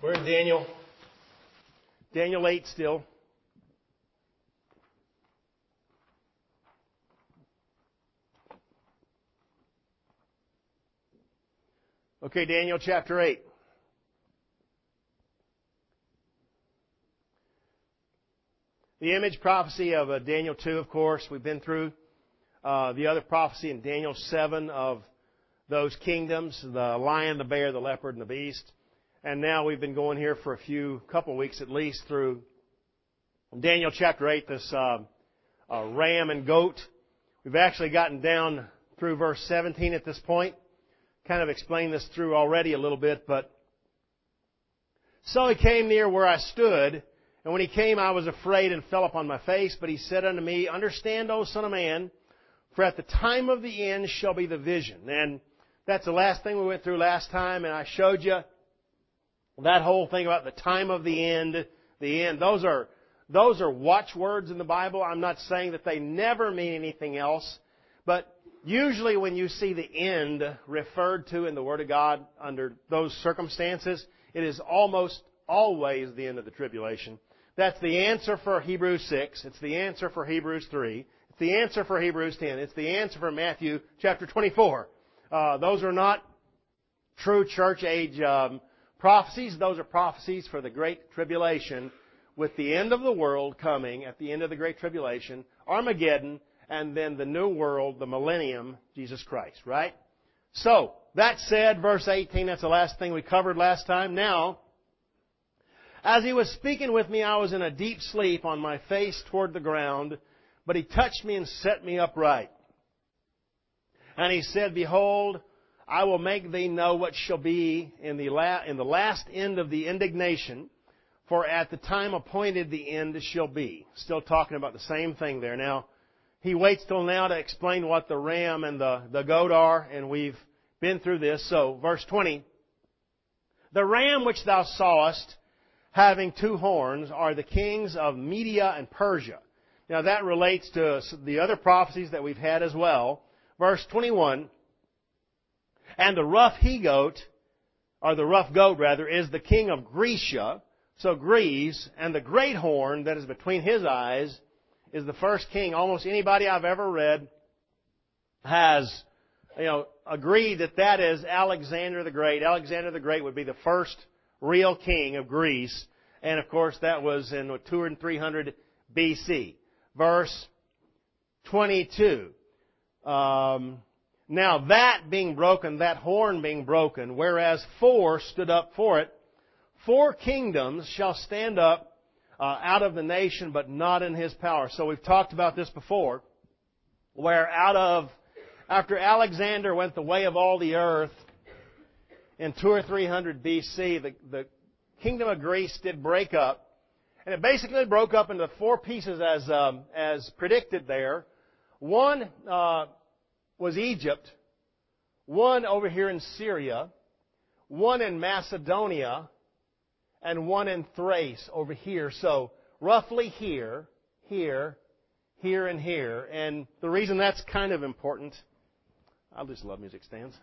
We're in Daniel. Daniel 8 still. Okay, Daniel chapter 8. The image prophecy of Daniel 2, of course, we've been through. The other prophecy in Daniel 7 of those kingdoms, the lion, the bear, the leopard, and the beast. And now we've been going here for a couple of weeks at least through Daniel chapter 8, this ram and goat. We've actually gotten down through verse 17 at this point. Kind of explained this through already a little bit, but so he came near where I stood, and when he came I was afraid and fell upon my face, but he said unto me, Understand, O Son of Man, for at the time of the end shall be the vision. And that's the last thing we went through last time, and I showed you that whole thing about the time of the end, the end. Those are watchwords in the Bible. I'm not saying that they never mean anything else, but usually when you see the end referred to in the Word of God under those circumstances, it is almost always the end of the tribulation. That's the answer for Hebrews 6. It's the answer for Hebrews 3. It's the answer for Hebrews 10. It's the answer for Matthew chapter 24. Those are not true church age prophecies. Those are prophecies for the Great Tribulation, with the end of the world coming at the end of the Great Tribulation, Armageddon, and then the new world, the millennium, Jesus Christ, right? So, that said, verse 18, that's the last thing we covered last time. Now, as he was speaking with me, I was in a deep sleep on my face toward the ground, but he touched me and set me upright. And he said, Behold, I will make thee know what shall be in the last end of the indignation, for at the time appointed the end shall be. Still talking about the same thing there. Now, he waits till now to explain what the ram and the goat are, and we've been through this. So, verse 20, The ram which thou sawest, having two horns, are the kings of Media and Persia. Now, that relates to the other prophecies that we've had as well. Verse 21, And the rough he-goat, or the rough goat rather, is the king of Grecia, so Greece, and the great horn that is between his eyes is the first king. Almost anybody I've ever read has, agreed that is Alexander the Great. Alexander the Great would be the first real king of Greece. And of course that was in 200 and 300 BC. Verse 22. Now that being broken, that horn being broken, whereas four stood up for it, 4 kingdoms shall stand up out of the nation, but not in his power. So we've talked about this before, where after Alexander went the way of all the earth in 200 or 300 BC, the kingdom of Greece did break up, and it basically broke up into 4 pieces as predicted there. One was Egypt, one over here in Syria, one in Macedonia, and one in Thrace over here. So roughly here, here, here, and here. And the reason that's kind of important, I just love music stands,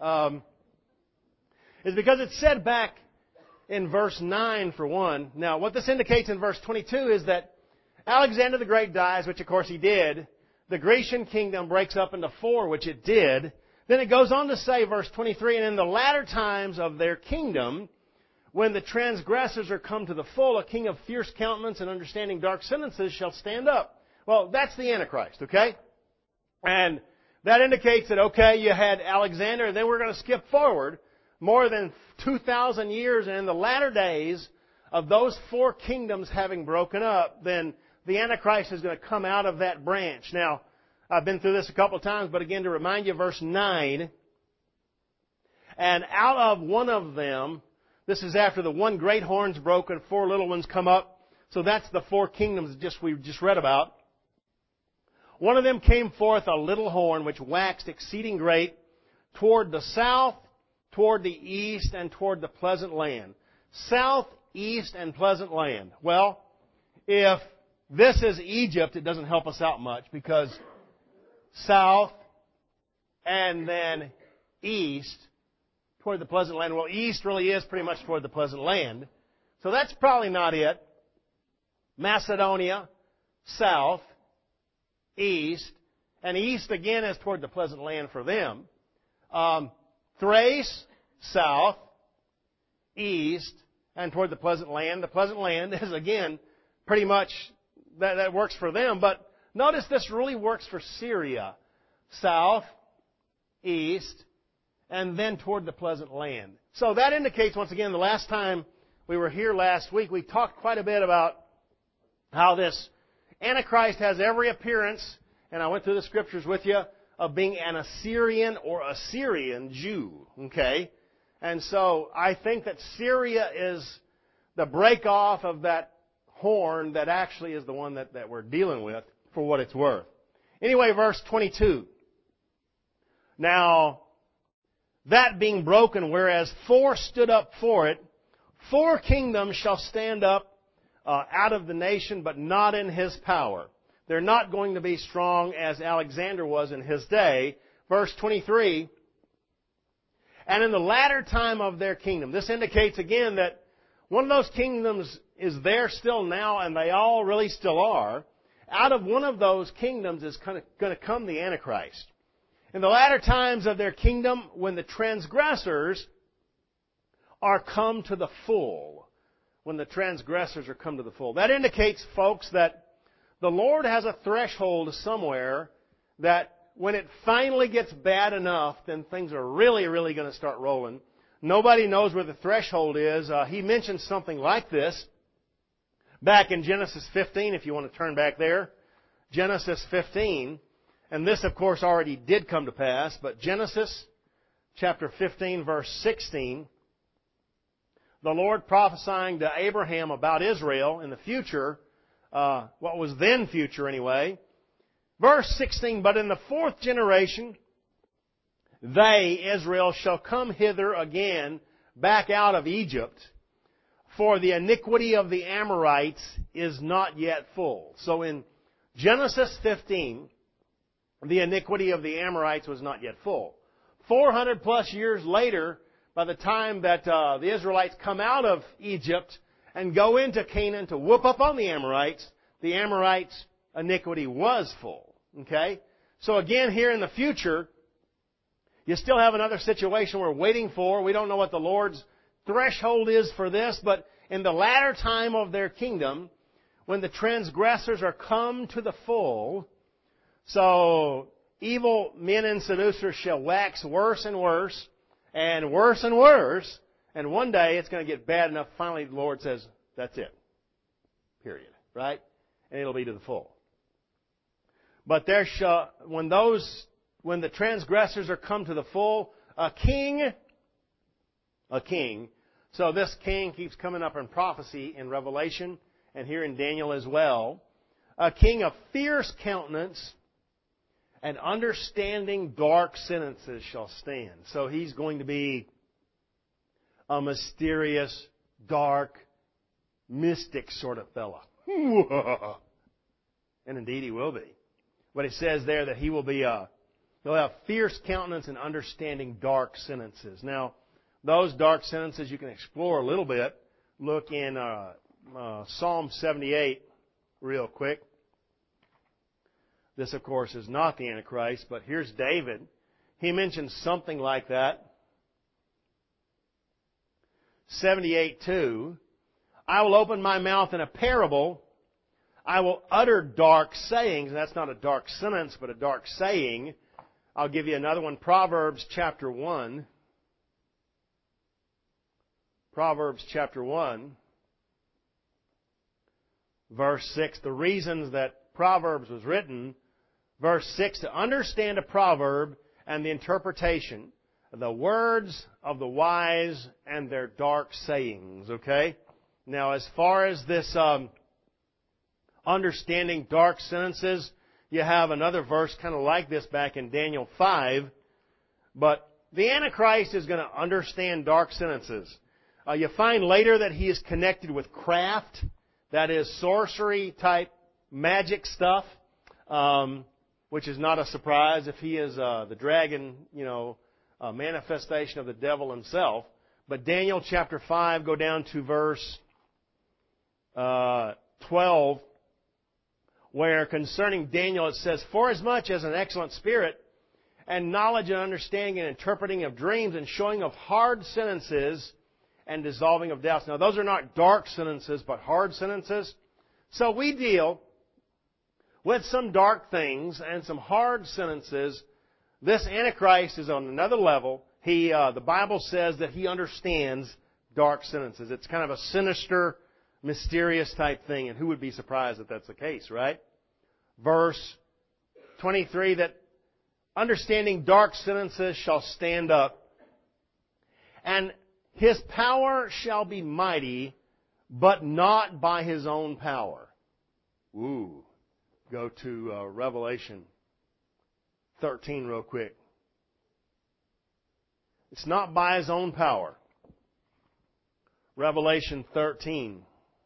is because it's said back in verse 9 for one. Now, what this indicates in verse 22 is that Alexander the Great dies, which of course he did. The Grecian kingdom breaks up into 4, which it did. Then it goes on to say, verse 23, And in the latter times of their kingdom, when the transgressors are come to the full, a king of fierce countenance and understanding dark sentences shall stand up. Well, that's the Antichrist, okay? And that indicates that, okay, you had Alexander, and then we're going to skip forward more than 2,000 years, and in the latter days of those 4 kingdoms having broken up, then the Antichrist is going to come out of that branch. Now, I've been through this a couple of times, but again, to remind you, verse 9, And out of one of them, this is after the one great horn's broken, 4 little ones come up. So that's the 4 kingdoms we just read about. One of them came forth a little horn, which waxed exceeding great, toward the south, toward the east, and toward the pleasant land. South, east, and pleasant land. Well, if this is Egypt, it doesn't help us out much, because south and then east toward the pleasant land. Well, east really is pretty much toward the pleasant land. So that's probably not it. Macedonia, south, east, and east again is toward the pleasant land for them. Thrace, south, east, and toward the pleasant land. The pleasant land is again pretty much that works for them. But notice this really works for Syria. South, east, and then toward the pleasant land. So that indicates, once again, the last time we were here last week, we talked quite a bit about how this Antichrist has every appearance, and I went through the scriptures with you, of being an Assyrian or Assyrian Jew. Okay? And so I think that Syria is the break off of that horn that actually is the one that we're dealing with, for what it's worth. Anyway, verse 22. Now, that being broken, whereas 4 stood up for it, 4 kingdoms shall stand up out of the nation, but not in his power. They're not going to be strong as Alexander was in his day. Verse 23, and in the latter time of their kingdom. This indicates again that one of those kingdoms is there still now, and they all really still are. Out of one of those kingdoms is going to come the Antichrist. In the latter times of their kingdom, when the transgressors are come to the full. When the transgressors are come to the full. That indicates, folks, that the Lord has a threshold somewhere that when it finally gets bad enough, then things are really, really going to start rolling. Nobody knows where the threshold is. He mentions something like this back in Genesis 15, if you want to turn back there. Genesis 15. And this, of course, already did come to pass. But Genesis chapter 15, verse 16. The Lord prophesying to Abraham about Israel in the future, what was then future anyway. Verse 16, but in the 4th generation, they, Israel, shall come hither again, back out of Egypt, for the iniquity of the Amorites is not yet full. So in Genesis 15, the iniquity of the Amorites was not yet full. 400 plus years later, by the time that the Israelites come out of Egypt and go into Canaan to whoop up on the Amorites iniquity was full. Okay? So again, here in the future, you still have another situation we're waiting for. We don't know what the Lord's threshold is for this, but in the latter time of their kingdom, when the transgressors are come to the full, so evil men and seducers shall wax worse and worse, and worse and worse, and one day it's going to get bad enough, finally the Lord says, that's it. Period. Right? And it'll be to the full. But there shall, when the transgressors are come to the full, a king, so this king keeps coming up in prophecy in Revelation, and here in Daniel as well, a king of fierce countenance, and understanding dark sentences shall stand. So he's going to be a mysterious, dark, mystic sort of fella. And indeed he will be. But it says there that he will be he'll have fierce countenance and understanding dark sentences. Now, those dark sentences you can explore a little bit. Look in Psalm 78 real quick. This, of course, is not the Antichrist, but here's David. He mentions something like that. 78:2. I will open my mouth in a parable. I will utter dark sayings. And that's not a dark sentence, but a dark saying. I'll give you another one. Proverbs chapter 1. Proverbs chapter 1. Verse 6. The reasons that Proverbs was written. Verse 6, to understand a proverb and the interpretation, the words of the wise and their dark sayings. Okay? Now, as far as this understanding dark sentences, you have another verse kind of like this back in Daniel 5. But the Antichrist is going to understand dark sentences. You find later that he is connected with craft, that is sorcery type magic stuff. Which is not a surprise if he is the dragon, manifestation of the devil himself. But Daniel chapter 5, go down to verse 12, where concerning Daniel it says, "Forasmuch as an excellent spirit and knowledge and understanding and interpreting of dreams and showing of hard sentences and dissolving of doubts." Now, those are not dark sentences, but hard sentences. So we deal with some dark things and some hard sentences. This Antichrist is on another level. The Bible says that he understands dark sentences. It's kind of a sinister, mysterious type thing, and who would be surprised that that's the case, right? Verse 23, that understanding dark sentences shall stand up, and his power shall be mighty, but not by his own power. Ooh. Go to Revelation 13 real quick. It's not by his own power. Revelation 13.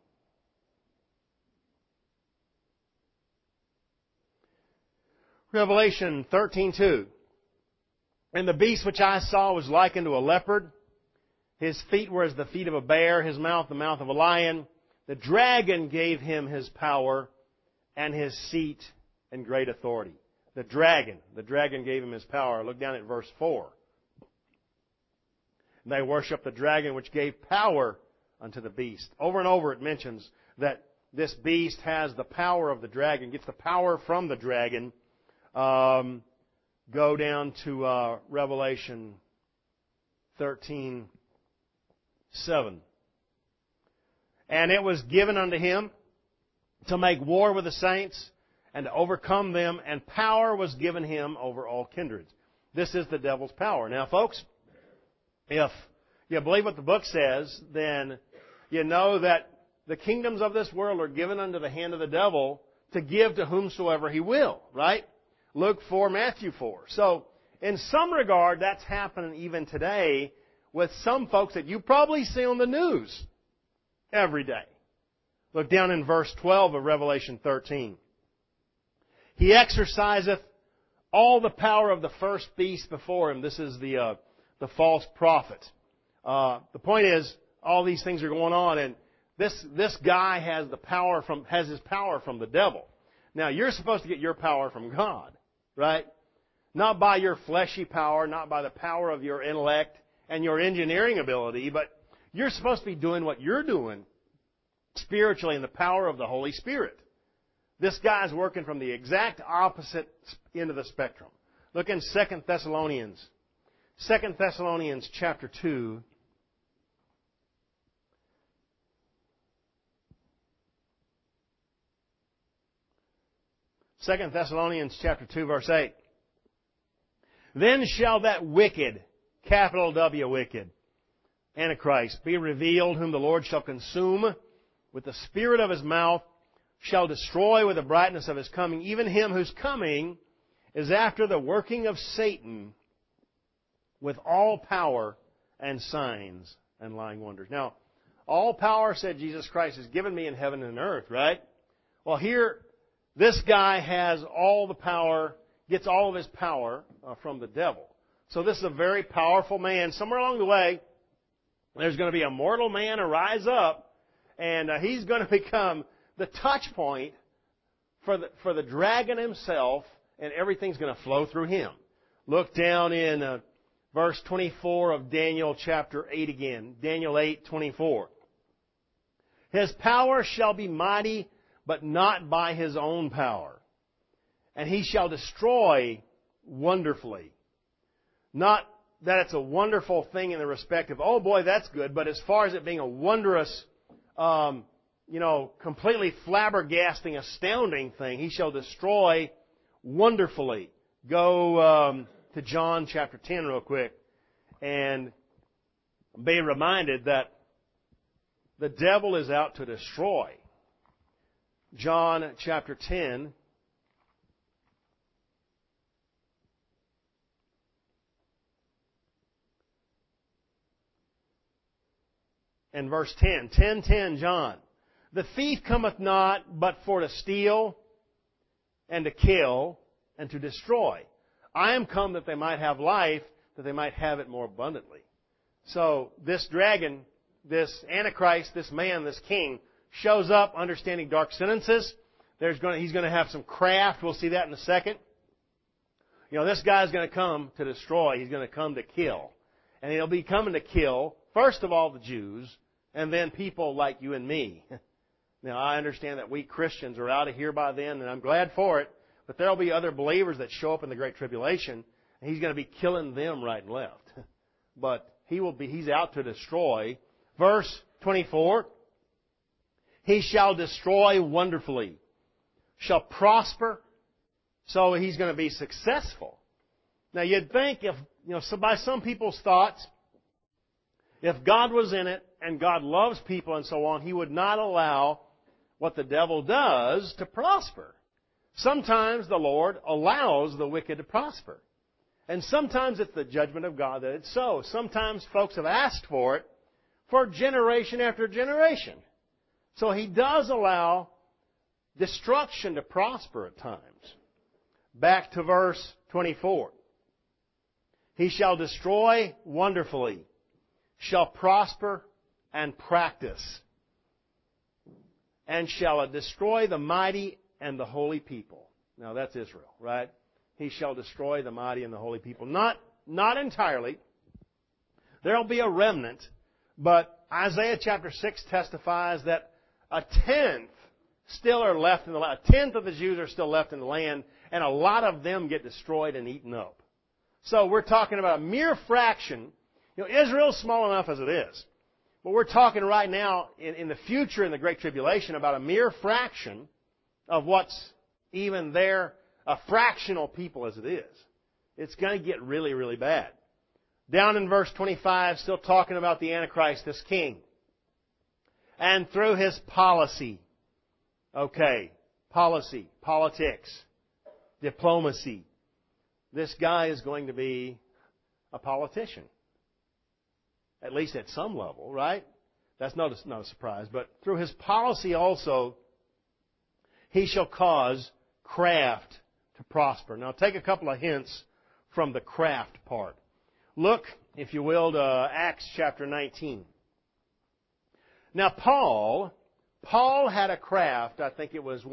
Revelation 13:2. "And the beast which I saw was like unto a leopard. His feet were as the feet of a bear, his mouth the mouth of a lion. The dragon gave him his power and his seat and great authority." The dragon gave him his power. Look down at verse 4. "They worship the dragon which gave power unto the beast." Over and over it mentions that this beast has the power of the dragon, gets the power from the dragon. Go down to Revelation 13:7. "And it was given unto him to make war with the saints and to overcome them, and power was given him over all kindreds." This is the devil's power. Now, folks, if you believe what the book says, then you know that the kingdoms of this world are given unto the hand of the devil to give to whomsoever he will, right? Luke 4, Matthew 4. So, in some regard, that's happening even today with some folks that you probably see on the news every day. Look down in verse 12 of Revelation 13. "He exerciseth all the power of the first beast before him." This is the false prophet. The point is, all these things are going on, and this guy has his power from the devil. Now, you're supposed to get your power from God, right? Not by your fleshy power, not by the power of your intellect and your engineering ability, but you're supposed to be doing what you're doing spiritually in the power of the Holy Spirit. This guy's working from the exact opposite end of the spectrum. Look in 2 Thessalonians. 2 Thessalonians chapter 2. Second Thessalonians chapter 2, verse 8. "Then shall that wicked," capital W wicked, Antichrist, "be revealed, whom the Lord shall consume with the spirit of his mouth, shall destroy with the brightness of his coming, even him whose coming is after the working of Satan, with all power and signs and lying wonders." Now, all power, said Jesus Christ, is given me in heaven and earth, right? Well, here, this guy has all the power, gets all of his power from the devil. So this is a very powerful man. Somewhere along the way, there's going to be a mortal man arise up, and he's going to become the touch point for the dragon himself, and everything's going to flow through him. Look down in verse 24 of Daniel chapter 8 again. Daniel 8:24. "His power shall be mighty, but not by his own power. And he shall destroy wonderfully." Not that it's a wonderful thing in the respect of, oh boy, that's good, but as far as it being a wondrous, completely flabbergasting, astounding thing, he shall destroy wonderfully. Go to John chapter 10 real quick and be reminded that the devil is out to destroy. John chapter 10. And verse 10. 10:10 John. "The thief cometh not but for to steal and to kill and to destroy. I am come that they might have life, that they might have it more abundantly." So this dragon, this Antichrist, this man, this king, shows up understanding dark sentences. He's going to have some craft. We'll see that in a second. This guy's going to come to destroy. He's going to come to kill. And he'll be coming to kill, first of all, the Jews, and then people like you and me. Now, I understand that we Christians are out of here by then, and I'm glad for it. But there'll be other believers that show up in the Great Tribulation, and He's going to be killing them right and left. But He's out to destroy. Verse 24, He shall destroy wonderfully, shall prosper, so He's going to be successful. Now, you'd think by some people's thoughts, if God was in it and God loves people and so on, He would not allow what the devil does to prosper. Sometimes the Lord allows the wicked to prosper. And sometimes it's the judgment of God that it's so. Sometimes folks have asked for it for generation after generation. So He does allow destruction to prosper at times. Back to verse 24. He shall destroy wonderfully, shall prosper and practice, and shall destroy the mighty and the holy people. Now that's Israel, right? He shall destroy the mighty and the holy people. Not entirely. There'll be a remnant, but Isaiah chapter 6 testifies that a tenth still are left in the land. A tenth of the Jews are still left in the land, and a lot of them get destroyed and eaten up. So we're talking about a mere fraction. Israel's small enough as it is. But we're talking right now, in the future, in the Great Tribulation, about a mere fraction of what's even there, a fractional people as it is. It's going to get really, really bad. Down in verse 25, still talking about the Antichrist, this king. And through his policy, policy, politics, diplomacy, this guy is going to be a politician. At least at some level, right? That's not a surprise. But through his policy also, he shall cause craft to prosper. Now take a couple of hints from the craft part. Look, if you will, to Acts chapter 19. Now Paul had a craft, I think it was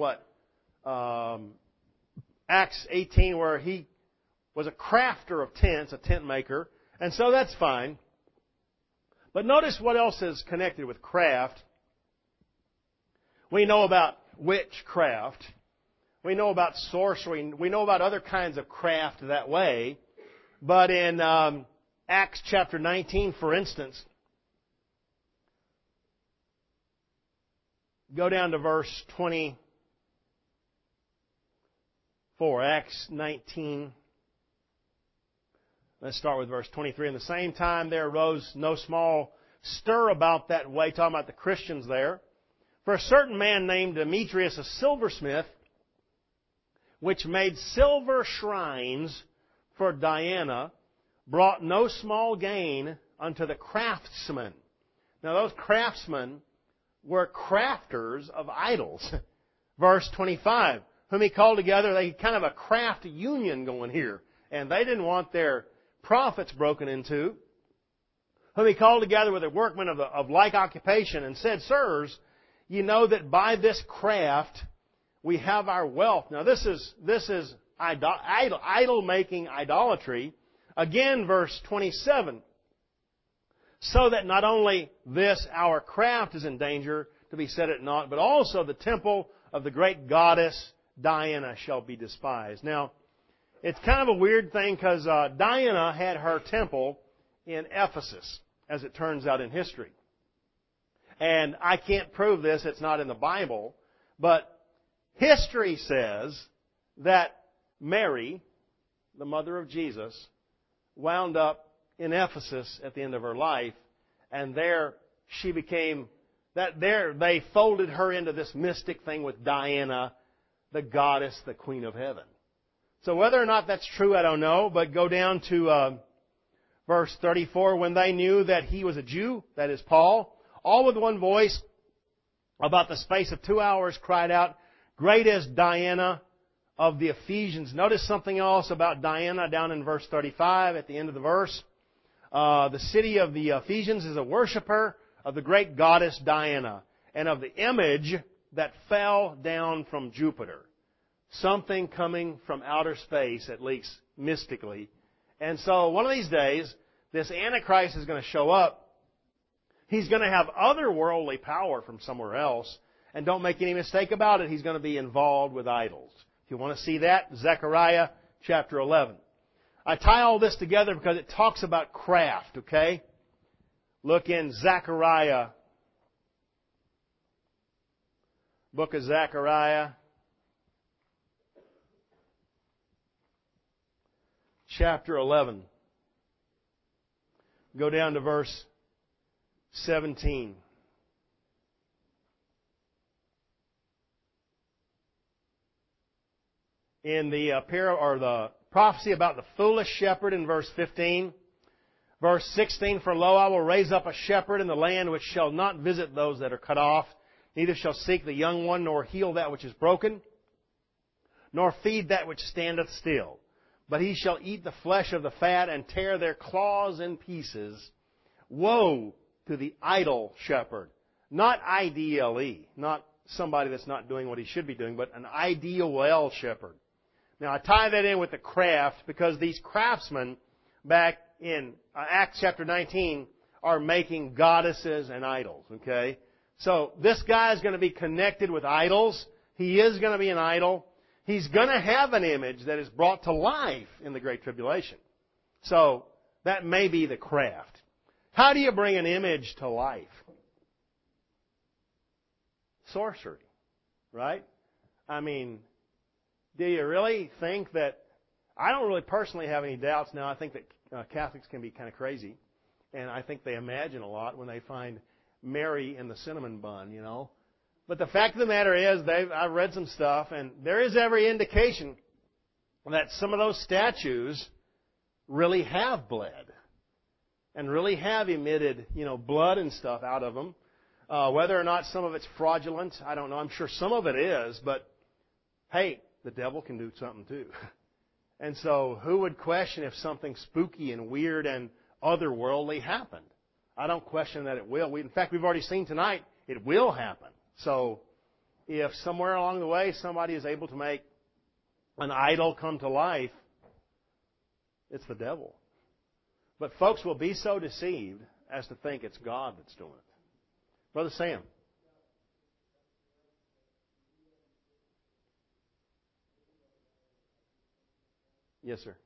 Acts 18, where he was a crafter of tents, a tent maker, and so that's fine. But notice what else is connected with craft. We know about witchcraft. We know about sorcery. We know about other kinds of craft that way. But in Acts chapter 19, for instance, go down to verse 24. Acts 19. Let's start with verse 23. In the same time there arose no small stir about that way, talking about the Christians there. For a certain man named Demetrius, a silversmith, which made silver shrines for Diana, brought no small gain unto the craftsmen. Now those craftsmen were crafters of idols. Verse 25. Whom he called together, they had kind of a craft union going here. And they didn't want their profits broken into, whom he called together with the workmen of like occupation and said, Sirs, you know that by this craft we have our wealth. Now this is idol-making idolatry. Again, verse 27. So that not only this our craft is in danger to be set at naught, but also the temple of the great goddess Diana shall be despised. Now, it's kind of a weird thing because Diana had her temple in Ephesus, as it turns out in history. And I can't prove this, it's not in the Bible, but history says that Mary, the mother of Jesus, wound up in Ephesus at the end of her life, and there she became, they folded her into this mystic thing with Diana, the goddess, the queen of heaven. So whether or not that's true, I don't know, but go down to verse 34. When they knew that he was a Jew, that is Paul, all with one voice, about the space of 2 hours, cried out, Great is Diana of the Ephesians. Notice something else about Diana down in verse 35 at the end of the verse. The city of the Ephesians is a worshiper of the great goddess Diana. and of the image that fell down from Jupiter. Something coming from outer space, at least mystically. And so one of these days, this Antichrist is going to show up. He's going to have otherworldly power from somewhere else. And don't make any mistake about it, he's going to be involved with idols. If you want to see that, Zechariah chapter 11. I tie all this together because it talks about craft, okay? Look in Zechariah, book of Zechariah, chapter 11. Go down to verse 17. In the the prophecy about the foolish shepherd in verse 15. Verse 16, for lo, I will raise up a shepherd in the land which shall not visit those that are cut off, neither shall seek the young one, nor heal that which is broken, nor feed that which standeth still. But he shall eat the flesh of the fat, and tear their claws in pieces. Woe to the idle shepherd. Not I-D-L-E, not somebody that's not doing what he should be doing, but an I-D-O-L shepherd. Now, I tie that in with the craft because these craftsmen back in Acts chapter 19 are making goddesses and idols, okay? So this guy is going to be connected with idols. He is going to be an idol. He's going to have an image that is brought to life in the Great Tribulation. So that may be the craft. How do you bring an image to life? Sorcery, right? I mean, do you really think that... I don't really personally have any doubts now. I think that Catholics can be kind of crazy. And I think they imagine a lot when they find Mary in the cinnamon bun, you know. But the fact of the matter is, I've read some stuff, and there is every indication that some of those statues really have bled. And really have emitted, blood and stuff out of them. Whether or not some of it's fraudulent, I don't know. I'm sure some of it is, but hey, the devil can do something too. And so, who would question if something spooky and weird and otherworldly happened? I don't question that it will. In fact, we've already seen tonight, it will happen. So, if somewhere along the way somebody is able to make an idol come to life, it's the devil. But folks will be so deceived as to think it's God that's doing it. Brother Sam. Yes, sir.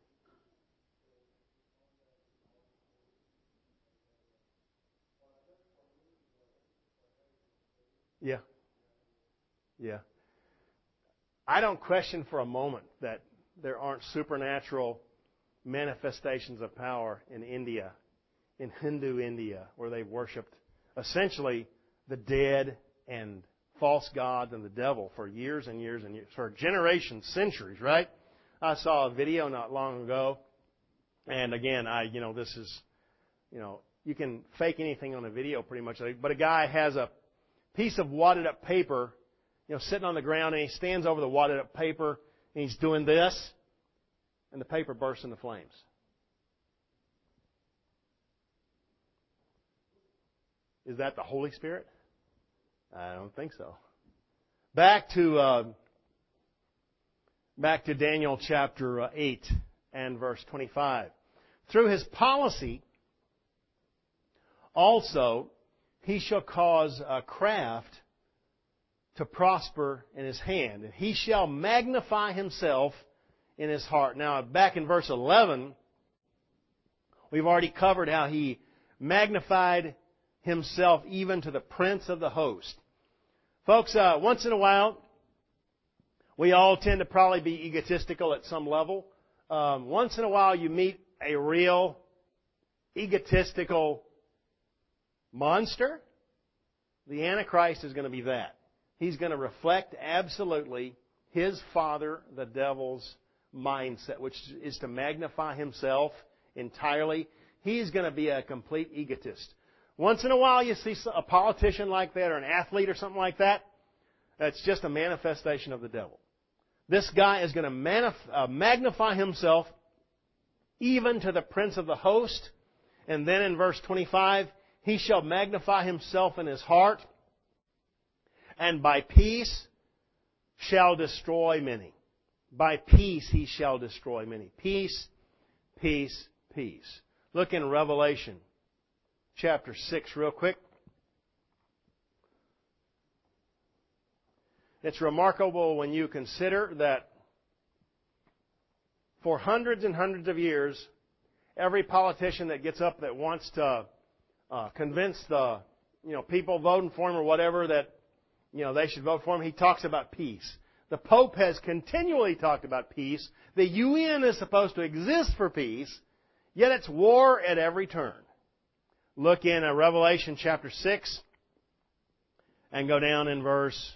Yeah. Yeah. I don't question for a moment that there aren't supernatural manifestations of power in India, in Hindu India, where they've worshipped essentially the dead and false gods and the devil for years and years and years, for generations, centuries, right? I saw a video not long ago, and again, this is, you can fake anything on a video pretty much, but a guy has a piece of wadded up paper, sitting on the ground, and he stands over the wadded up paper, and he's doing this, and the paper bursts into flames. Is that the Holy Spirit? I don't think so. Back to Daniel chapter 8 and verse 25. Through his policy, also, he shall cause a craft to prosper in his hand, and he shall magnify himself in his heart. Now, back in verse 11, we've already covered how he magnified himself even to the prince of the host. Folks, once in a while, we all tend to probably be egotistical at some level. Once in a while, you meet a real egotistical monster. The Antichrist is going to be that. He's going to reflect absolutely his father, the devil's mindset, which is to magnify himself entirely. He's going to be a complete egotist. Once in a while you see a politician like that or an athlete or something like that. That's just a manifestation of the devil. This guy is going to magnify himself even to the prince of the host. And then in verse 25, he shall magnify himself in his heart. And by peace shall destroy many. By peace he shall destroy many. Peace, peace, peace. Look in Revelation chapter 6 real quick. It's remarkable when you consider that for hundreds and hundreds of years, every politician that gets up that wants to convince the people voting for him or whatever that they should vote for him, he talks about peace. The Pope has continually talked about peace. The UN is supposed to exist for peace, yet it's war at every turn. Look in Revelation chapter 6 and go down in verse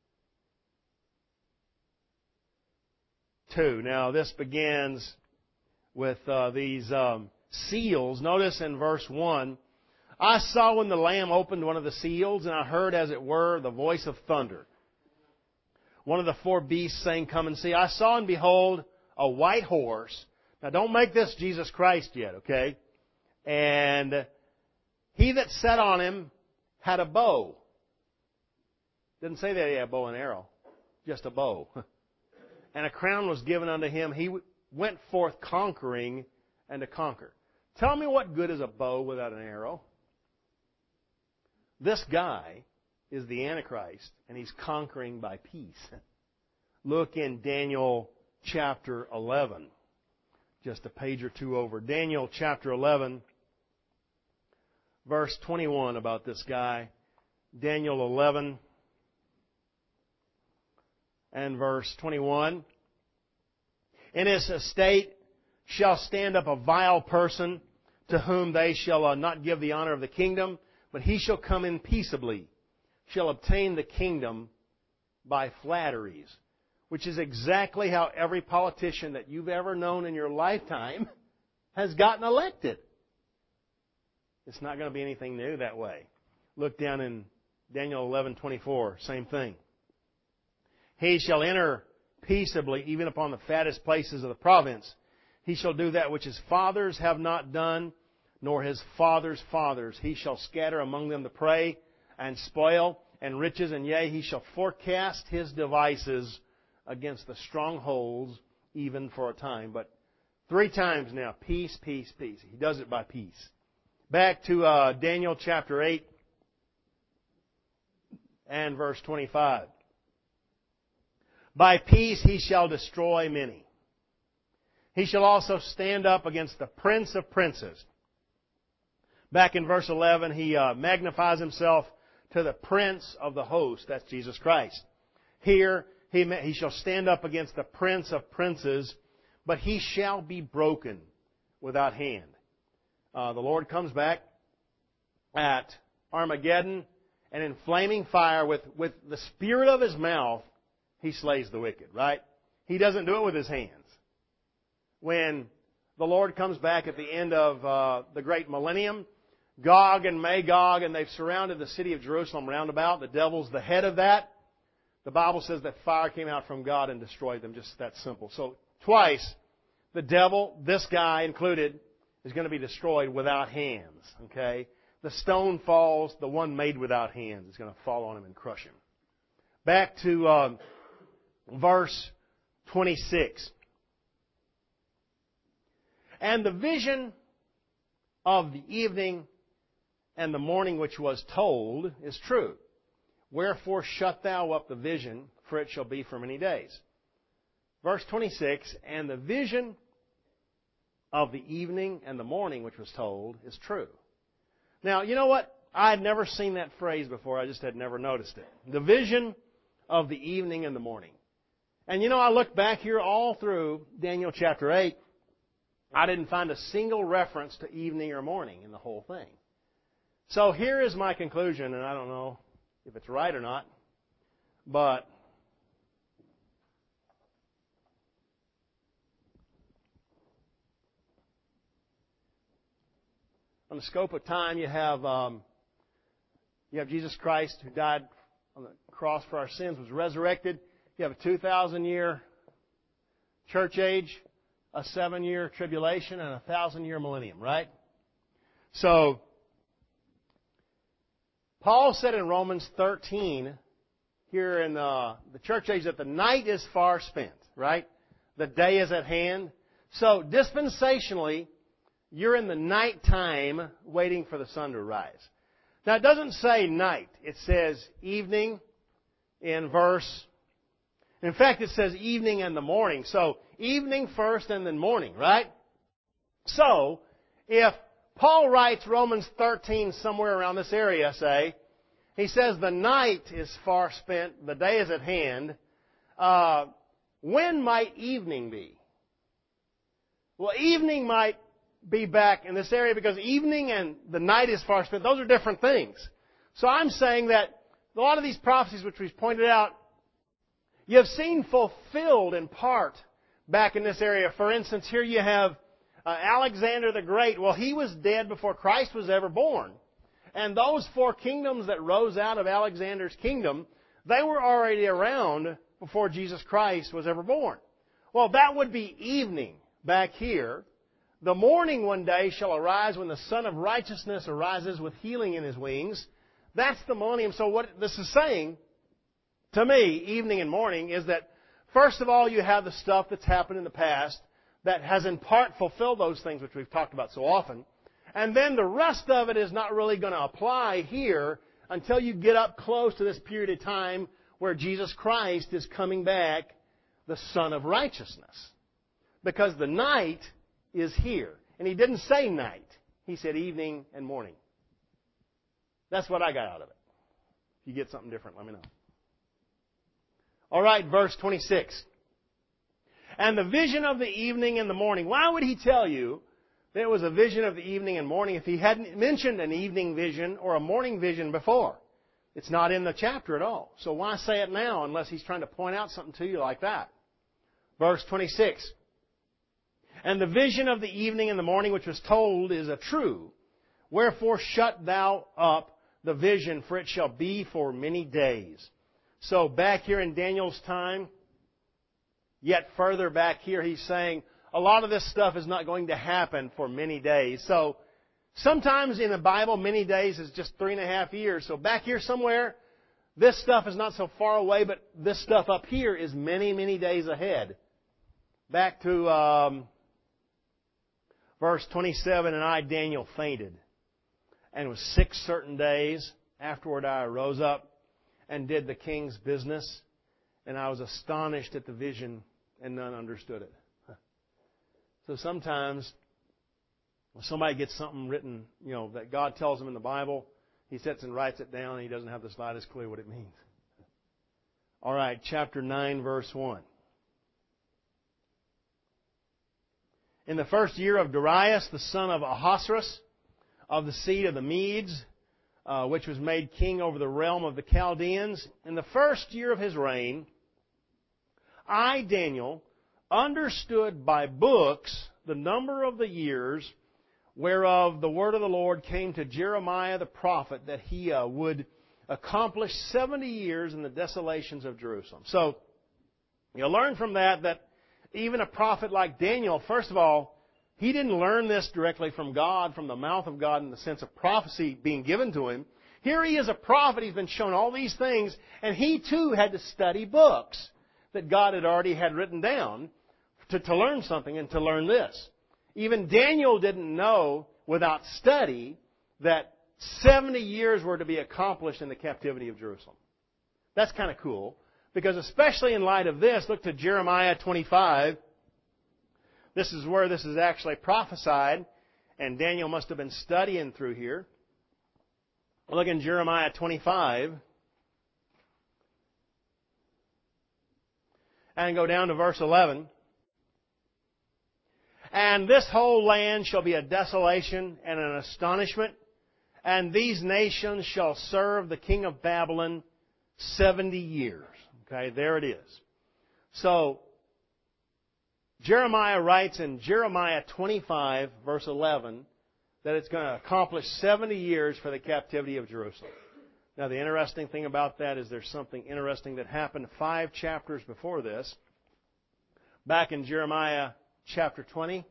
2. Now this begins with these seals. Notice in verse 1, I saw when the Lamb opened one of the seals, and I heard, as it were, the voice of thunder. One of the four beasts saying, come and see. I saw and behold a white horse. Now don't make this Jesus Christ yet, okay? And he that sat on him had a bow. Didn't say that he had a bow and arrow. Just a bow. And a crown was given unto him. He went forth conquering and to conquer. Tell me what good is a bow without an arrow? This guy is the Antichrist, and he's conquering by peace. Look in Daniel chapter 11. Just a page or two over. Daniel chapter 11, verse 21 about this guy. Daniel 11 and verse 21. In his estate shall stand up a vile person to whom they shall not give the honor of the kingdom, but he shall come in peaceably, shall obtain the kingdom by flatteries, which is exactly how every politician that you've ever known in your lifetime has gotten elected. It's not going to be anything new that way. Look down in Daniel 11:24, same thing. He shall enter peaceably, even upon the fattest places of the province. He shall do that which his fathers have not done, nor his fathers' fathers. He shall scatter among them the prey and spoil and riches, and yea, he shall forecast his devices against the strongholds, even for a time. But 3 times now, peace, peace, peace. He does it by peace. Back to Daniel chapter 8 and verse 25. By peace he shall destroy many. He shall also stand up against the prince of princes. Back in verse 11, he magnifies himself to the prince of the host. That's Jesus Christ. Here, he shall stand up against the prince of princes, but he shall be broken without hand. The Lord comes back at Armageddon, and in flaming fire with the spirit of his mouth, he slays the wicked, right? He doesn't do it with his hands. When the Lord comes back at the end of the great millennium, Gog and Magog, and they've surrounded the city of Jerusalem round about. The devil's the head of that. The Bible says that fire came out from God and destroyed them. Just that simple. So twice, the devil, this guy included, is going to be destroyed without hands. Okay? The stone falls, the one made without hands is going to fall on him and crush him. Back to verse 26. And the vision of the evening and the morning which was told is true. Wherefore shut thou up the vision, for it shall be for many days. Verse 26, and the vision of the evening and the morning which was told is true. Now, you know what? I had never seen that phrase before. I just had never noticed it. The vision of the evening and the morning. And I looked back here all through Daniel chapter 8. I didn't find a single reference to evening or morning in the whole thing. So here is my conclusion, and I don't know if it's right or not, but on the scope of time, you have Jesus Christ who died on the cross for our sins, was resurrected. You have a 2,000-year church age, a 7-year tribulation, and a 1,000-year millennium, right? So Paul said in Romans 13 here in the church age that the night is far spent, right? The day is at hand. So dispensationally, you're in the nighttime waiting for the sun to rise. Now, it doesn't say night. It says evening in verse. In fact, it says evening and the morning. So, evening first and then morning, right? So, if Paul writes Romans 13 somewhere around this area, say, he says the night is far spent, the day is at hand. When might evening be? Well, evening might be back in this area because evening and the night is far spent. Those are different things. So I'm saying that a lot of these prophecies which we've pointed out, you have seen fulfilled in part back in this area. For instance, here you have Alexander the Great. Well, he was dead before Christ was ever born. And those 4 kingdoms that rose out of Alexander's kingdom, they were already around before Jesus Christ was ever born. Well, that would be evening back here. The morning one day shall arise when the Son of Righteousness arises with healing in His wings. That's the millennium. So what this is saying, to me, evening and morning, is that first of all you have the stuff that's happened in the past that has in part fulfilled those things which we've talked about so often. And then the rest of it is not really going to apply here until you get up close to this period of time where Jesus Christ is coming back, the Son of Righteousness. Because the night is here. And He didn't say night. He said evening and morning. That's what I got out of it. If you get something different, let me know. All right, verse 26. And the vision of the evening and the morning. Why would He tell you there was a vision of the evening and morning if He hadn't mentioned an evening vision or a morning vision before? It's not in the chapter at all. So why say it now unless He's trying to point out something to you like that? Verse 26. And the vision of the evening and the morning which was told is a true. Wherefore shut thou up the vision, for it shall be for many days. So back here in Daniel's time, yet further back here, he's saying a lot of this stuff is not going to happen for many days. So sometimes in the Bible, many days is just 3.5 years. So back here somewhere, this stuff is not so far away, but this stuff up here is many, many days ahead. Back to verse 27, and I, Daniel, fainted, and was sick certain days. Afterward I arose up and did the king's business, and I was astonished at the vision, and none understood it. So sometimes when somebody gets something written, that God tells them in the Bible, he sits and writes it down, and he doesn't have the slightest clue what it means. All right, chapter 9, verse 1. In the first year of Darius, the son of Ahasuerus, of the seed of the Medes, which was made king over the realm of the Chaldeans, in the first year of his reign, I, Daniel, understood by books the number of the years whereof the word of the Lord came to Jeremiah the prophet, that he would accomplish 70 years in the desolations of Jerusalem. So, you learn from that even a prophet like Daniel, first of all, he didn't learn this directly from God, from the mouth of God in the sense of prophecy being given to him. Here he is a prophet, he's been shown all these things, and he too had to study books that God had already had written down to learn something and to learn this. Even Daniel didn't know without study that 70 years were to be accomplished in the captivity of Jerusalem. That's kind of cool, because especially in light of this, look to Jeremiah 25. This is where this is actually prophesied, and Daniel must have been studying through here. Look in Jeremiah 25. And go down to verse 11. And this whole land shall be a desolation and an astonishment, and these nations shall serve the king of Babylon 70 years. Okay, there it is. So, Jeremiah writes in Jeremiah 25, verse 11, that it's going to accomplish 70 years for the captivity of Jerusalem. Now, the interesting thing about that is there's something interesting that happened 5 chapters before this. Back in Jeremiah chapter 20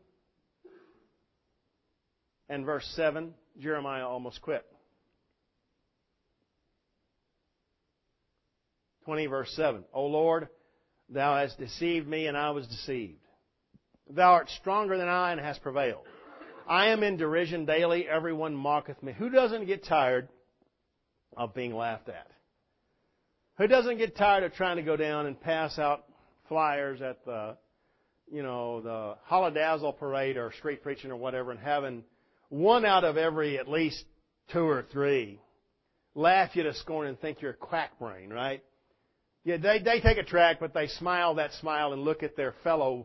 and verse 7, Jeremiah almost quit. 20 verse 7. O Lord, Thou hast deceived me, and I was deceived. Thou art stronger than I, and hast prevailed. I am in derision daily, everyone mocketh me. Who doesn't get tired of being laughed at? Who doesn't get tired of trying to go down and pass out flyers at the Holodazzle parade or street preaching or whatever, and having one out of every at least two or three laugh you to scorn and think you're a quack brain, right? Yeah, they take a tract, but they smile that smile and look at their fellow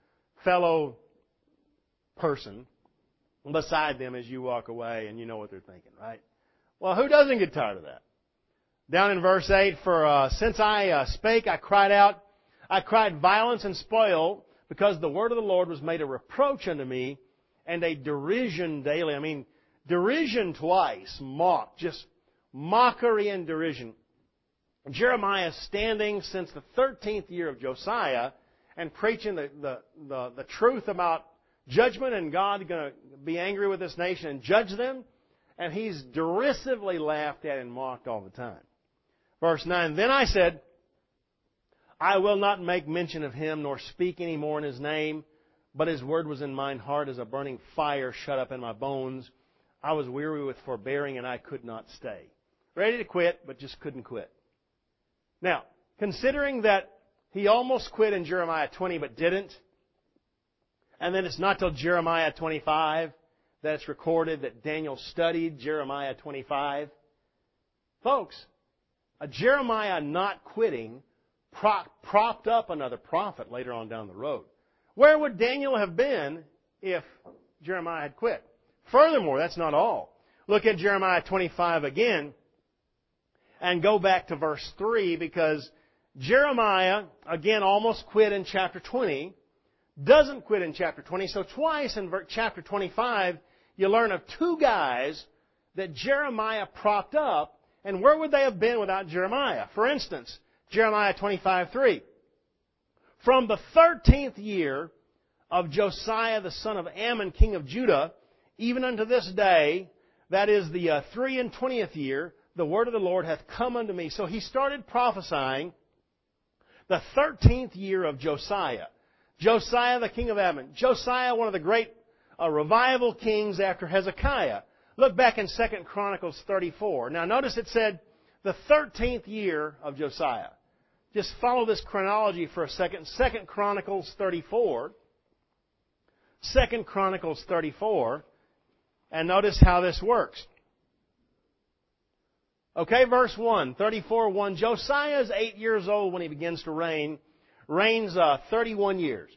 person beside them as you walk away, and you know what they're thinking, right? Well, who doesn't get tired of that? Down in verse 8, since I spake, I cried out, I cried violence and spoil, because the word of the Lord was made a reproach unto me, and a derision daily. I mean, derision twice, mock, just mockery and derision. Jeremiah standing since the 13th year of Josiah and preaching the truth about judgment and God going to be angry with this nation and judge them. And he's derisively laughed at and mocked all the time. Verse 9, Then I said, I will not make mention of him, nor speak any more in his name, but his word was in mine heart as a burning fire shut up in my bones. I was weary with forbearing, and I could not stay. Ready to quit, but just couldn't quit. Now, considering that he almost quit in Jeremiah 20, but didn't, and then it's not till Jeremiah 25 that it's recorded that Daniel studied Jeremiah 25. Folks, a Jeremiah not quitting propped up another prophet later on down the road. Where would Daniel have been if Jeremiah had quit? Furthermore, that's not all. Look at Jeremiah 25 again and go back to verse 3, because Jeremiah, again, almost quit in chapter 20, doesn't quit in chapter 20. So twice in chapter 25, you learn of two guys that Jeremiah propped up, and where would they have been without Jeremiah? For instance, Jeremiah 25:3. From the 13th year of Josiah the son of Ammon, king of Judah, even unto this day, that is the 23rd year, the word of the Lord hath come unto me. So he started prophesying the 13th year of Josiah. Josiah the king of Ammon. Josiah, one of the great revival kings after Hezekiah. Look back in 2 Chronicles 34. Now notice it said the 13th year of Josiah. Just follow this chronology for a second. 2 Chronicles 34. 2 Chronicles 34. And notice how this works. Okay, verse 1. 34:1. Josiah is 8 years old when he begins to reign. Reigns 31 years.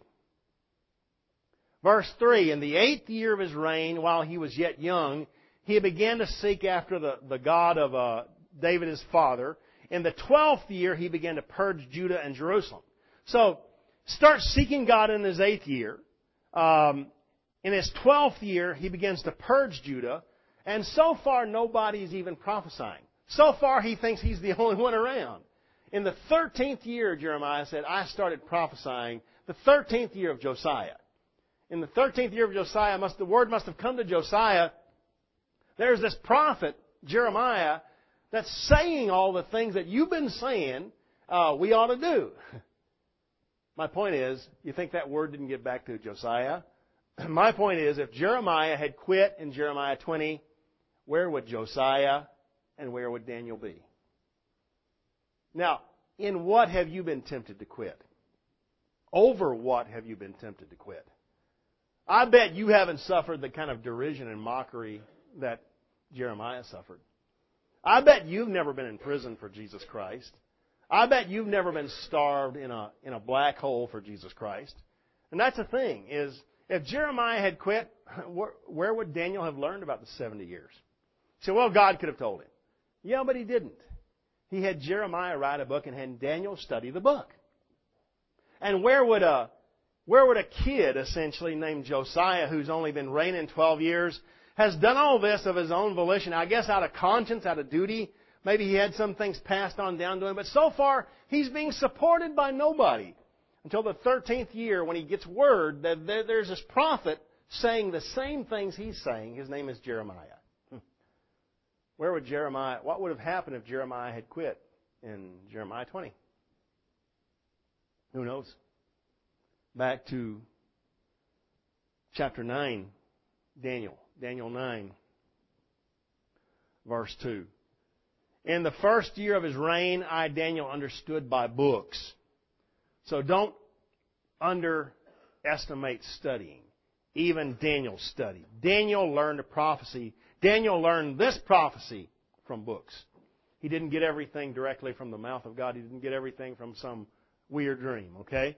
Verse 3. In the 8th year of his reign, while he was yet young, he began to seek after the God of David his father. In the 12th year, he began to purge Judah and Jerusalem. So, start seeking God in his 8th year. In his 12th year, he begins to purge Judah. And so far, nobody's even prophesying. So far, he thinks he's the only one around. In the 13th year, Jeremiah said, I started prophesying the 13th year of Josiah. In the 13th year of Josiah, the word must have come to Josiah. There's this prophet, Jeremiah, that's saying all the things that you've been saying we ought to do. My point is, you think that word didn't get back to Josiah? My point is, if Jeremiah had quit in Jeremiah 20, where would Josiah and where would Daniel be? Now, in what have you been tempted to quit? Over what have you been tempted to quit? I bet you haven't suffered the kind of derision and mockery that Jeremiah suffered. I bet you've never been in prison for Jesus Christ. I bet you've never been starved in a black hole for Jesus Christ. And that's the thing, is if Jeremiah had quit, where would Daniel have learned about the 70 years? You say, well, God could have told him. Yeah, but he didn't. He had Jeremiah write a book and had Daniel study the book. And where would a kid, essentially, named Josiah, who's only been reigning 12 years, has done all this of his own volition, I guess out of conscience, out of duty. Maybe he had some things passed on down to him. But so far, he's being supported by nobody. Until the 13th year when he gets word that there's this prophet saying the same things he's saying. His name is Jeremiah. What would have happened if Jeremiah had quit? in Jeremiah 20? Who knows? Back to chapter 9, Daniel 9, verse 2. In the first year of his reign, I, Daniel, understood by books. So don't underestimate studying. Even Daniel studied. Daniel learned a prophecy. Daniel learned this prophecy from books. He didn't get everything directly from the mouth of God. He didn't get everything from some weird dream, okay?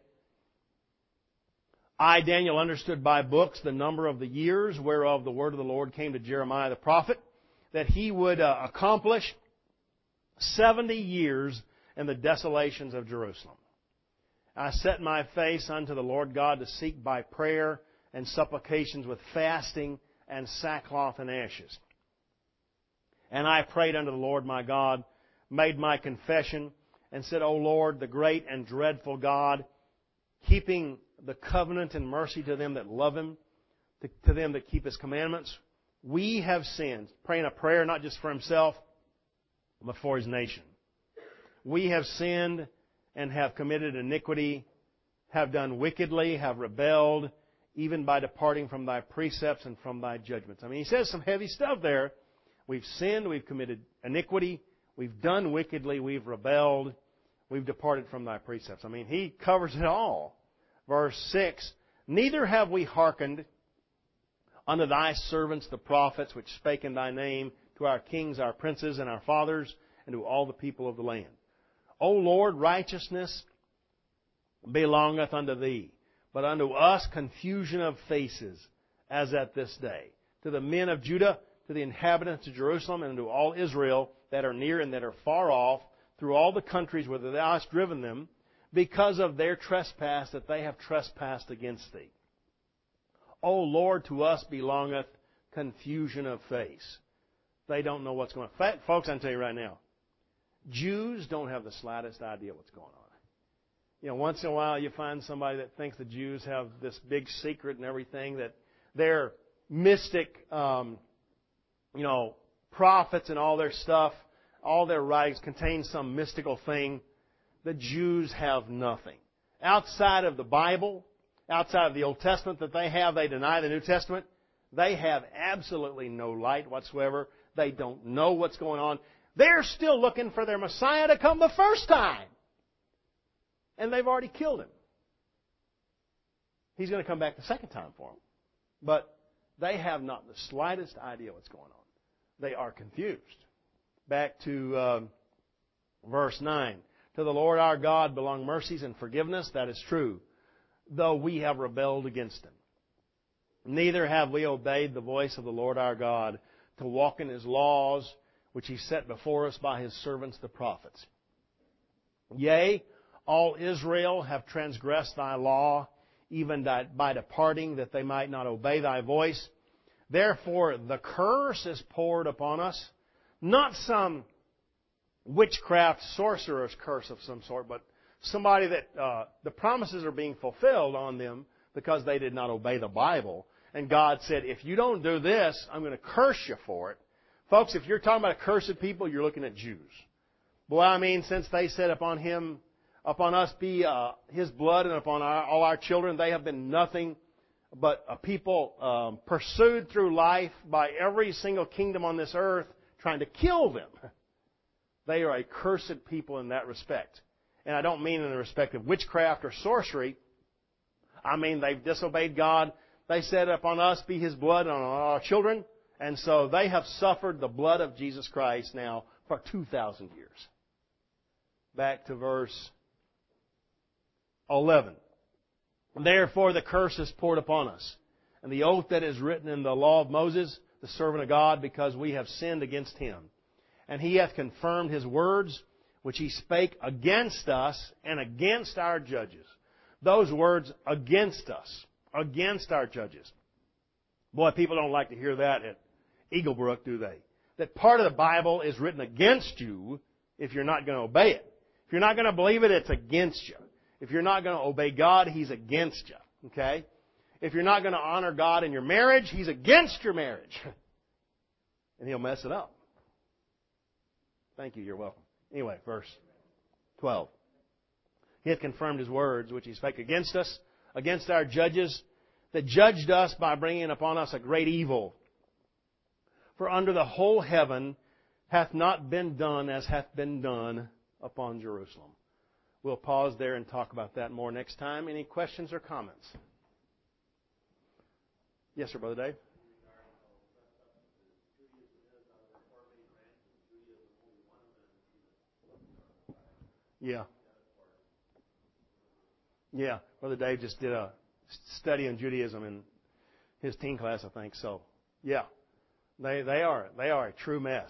I, Daniel, understood by books the number of the years whereof the word of the Lord came to Jeremiah the prophet, that he would accomplish 70 years in the desolations of Jerusalem. I set my face unto the Lord God to seek by prayer and supplications with fasting and sackcloth and ashes. And I prayed unto the Lord my God, made my confession, and said, O Lord, the great and dreadful God, keeping the covenant and mercy to them that love Him, to them that keep His commandments, we have sinned. Praying a prayer not just for himself, but for his nation. We have sinned and have committed iniquity, have done wickedly, have rebelled, even by departing from Thy precepts and from Thy judgments. I mean, he says some heavy stuff there. We've sinned, we've committed iniquity, we've done wickedly, we've rebelled, we've departed from Thy precepts. I mean, he covers it all. Verse 6, neither have we hearkened unto Thy servants the prophets, which spake in Thy name, to our kings, our princes, and our fathers, and to all the people of the land. O Lord, righteousness belongeth unto Thee, but unto us confusion of faces, as at this day. To the men of Judah, to the inhabitants of Jerusalem, and to all Israel that are near and that are far off, through all the countries whither Thou hast driven them, because of their trespass that they have trespassed against Thee. O Lord, to us belongeth confusion of face. They don't know what's going on. Folks, I can tell you right now, Jews don't have the slightest idea what's going on. You know, once in a while you find somebody that thinks the Jews have this big secret and everything, that their mystic, prophets and all their stuff, all their writings contain some mystical thing. The Jews have nothing. Outside of the Bible, outside of the Old Testament that they have, they deny the New Testament. They have absolutely no light whatsoever. They don't know what's going on. They're still looking for their Messiah to come the first time. And they've already killed Him. He's going to come back the second time for them. But they have not the slightest idea what's going on. They are confused. Back to verse 9. To the Lord our God belong mercies and forgiveness, that is true, though we have rebelled against Him. Neither have we obeyed the voice of the Lord our God to walk in His laws, which He set before us by His servants the prophets. Yea, all Israel have transgressed Thy law, even by departing, that they might not obey Thy voice. Therefore the curse is poured upon us, not some witchcraft sorcerer's curse of some sort, but somebody that the promises are being fulfilled on them because they did not obey the Bible. And God said, if you don't do this, I'm going to curse you for it. Folks, if you're talking about accursed people, you're looking at Jews. Boy, I mean, since they said upon us be His blood, and upon all our children, they have been nothing but a people pursued through life by every single kingdom on this earth trying to kill them. They are a cursed people in that respect. And I don't mean in the respect of witchcraft or sorcery. I mean they've disobeyed God. They said upon us be His blood and on our children. And so they have suffered the blood of Jesus Christ now for 2,000 years. Back to verse 11. Therefore the curse is poured upon us, and the oath that is written in the law of Moses, the servant of God, because we have sinned against Him. And He hath confirmed His words, which He spake against us and against our judges. Those words, against us, against our judges. Boy, people don't like to hear that at Eaglebrook, do they? That part of the Bible is written against you if you're not going to obey it. If you're not going to believe it, it's against you. If you're not going to obey God, He's against you. Okay? If you're not going to honor God in your marriage, He's against your marriage. And He'll mess it up. Thank you. You're welcome. Anyway, verse 12. He hath confirmed His words, which He spake against us, against our judges, that judged us by bringing upon us a great evil. For under the whole heaven hath not been done as hath been done upon Jerusalem. We'll pause there and talk about that more next time. Any questions or comments? Yes, sir, Brother Dave? Yeah. Yeah. Brother Dave just did a study on Judaism in his teen class, I think. So, yeah. They are a true mess.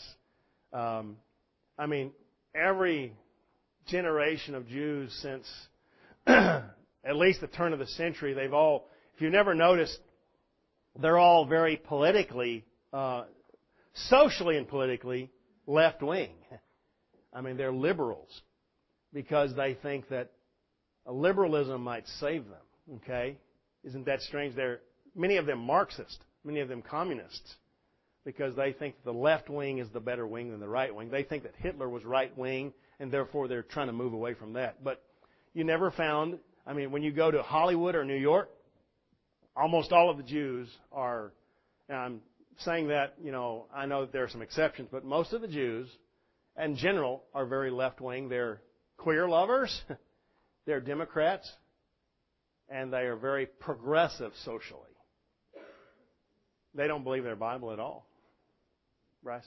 I mean, every generation of Jews since at least the turn of the century, they've all, if you've never noticed, they're all very politically, socially and politically left-wing. I mean, they're liberals because they think that liberalism might save them. Okay? Isn't that strange? They're many of them Marxist, many of them communists, because they think the left wing is the better wing than the right wing. They think that Hitler was right wing, and therefore they're trying to move away from that. But you never found, I mean, when you go to Hollywood or New York, almost all of the Jews are, and I'm saying that, I know that there are some exceptions, but most of the Jews, in general, are very left wing. They're queer lovers, they're Democrats, and they are very progressive socially. They don't believe their Bible at all. Bryce?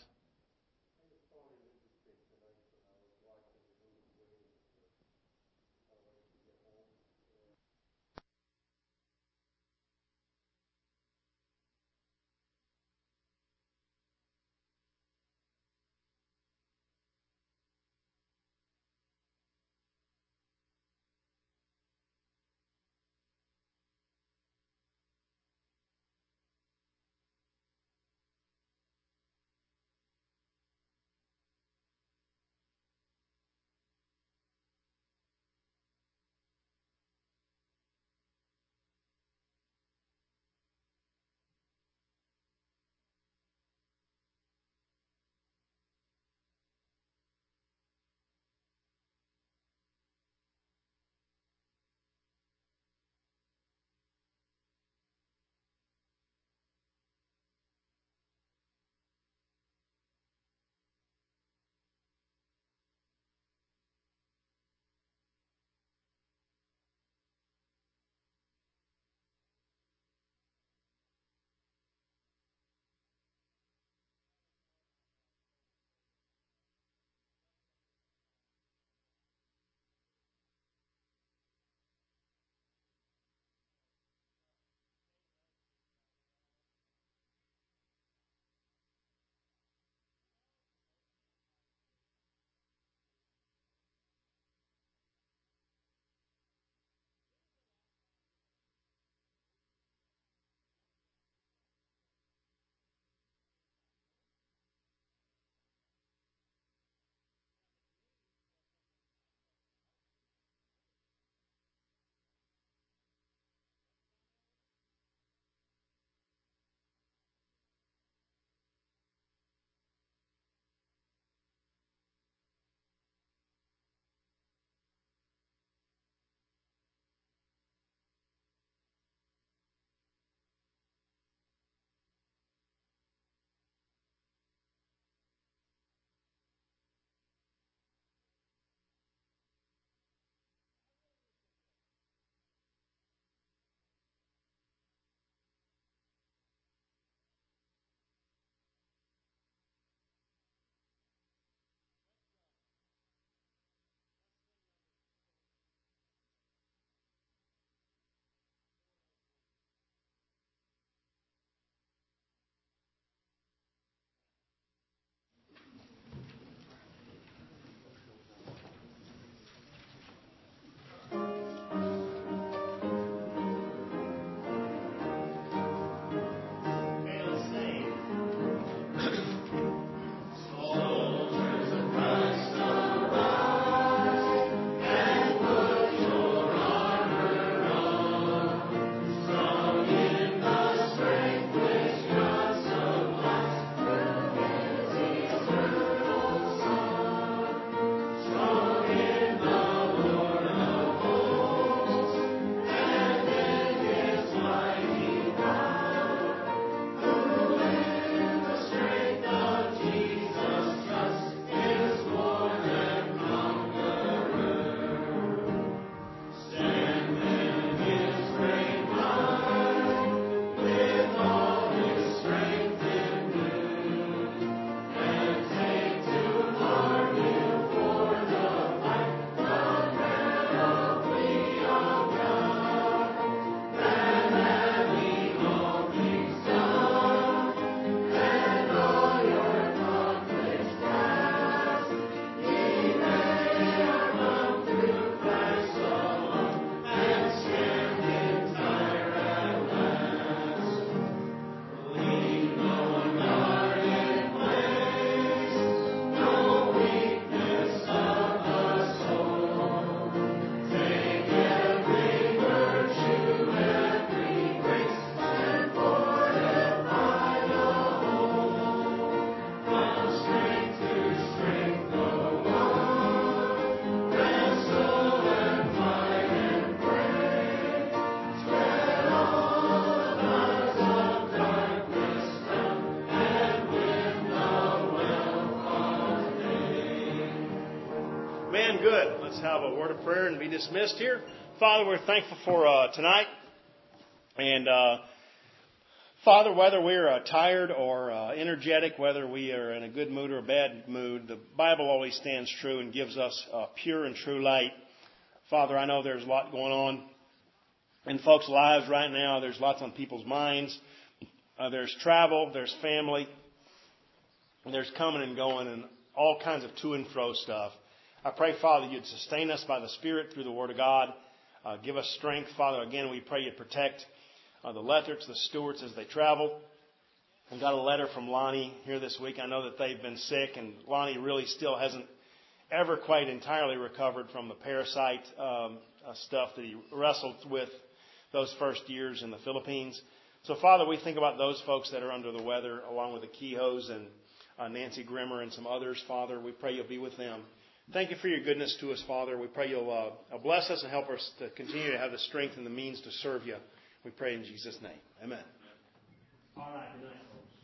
Good. Let's have a word of prayer and be dismissed here. Father, we're thankful for tonight. And Father, whether we're tired or energetic, whether we are in a good mood or a bad mood, the Bible always stands true and gives us pure and true light. Father, I know there's a lot going on in folks' lives right now. There's lots on people's minds. There's travel, there's family, there's coming and going and all kinds of to and fro stuff. I pray, Father, you'd sustain us by the Spirit through the Word of God. Give us strength, Father. Again, we pray you'd protect the Letherts, the Stewarts as they travel. I got a letter from Lonnie here this week. I know that they've been sick, and Lonnie really still hasn't ever quite entirely recovered from the parasite stuff that he wrestled with those first years in the Philippines. So, Father, we think about those folks that are under the weather, along with the Kehos and Nancy Grimmer and some others, Father. We pray you'll be with them. Thank you for your goodness to us, Father. We pray you'll bless us and help us to continue to have the strength and the means to serve you. We pray in Jesus' name. Amen. All right. Good night, folks.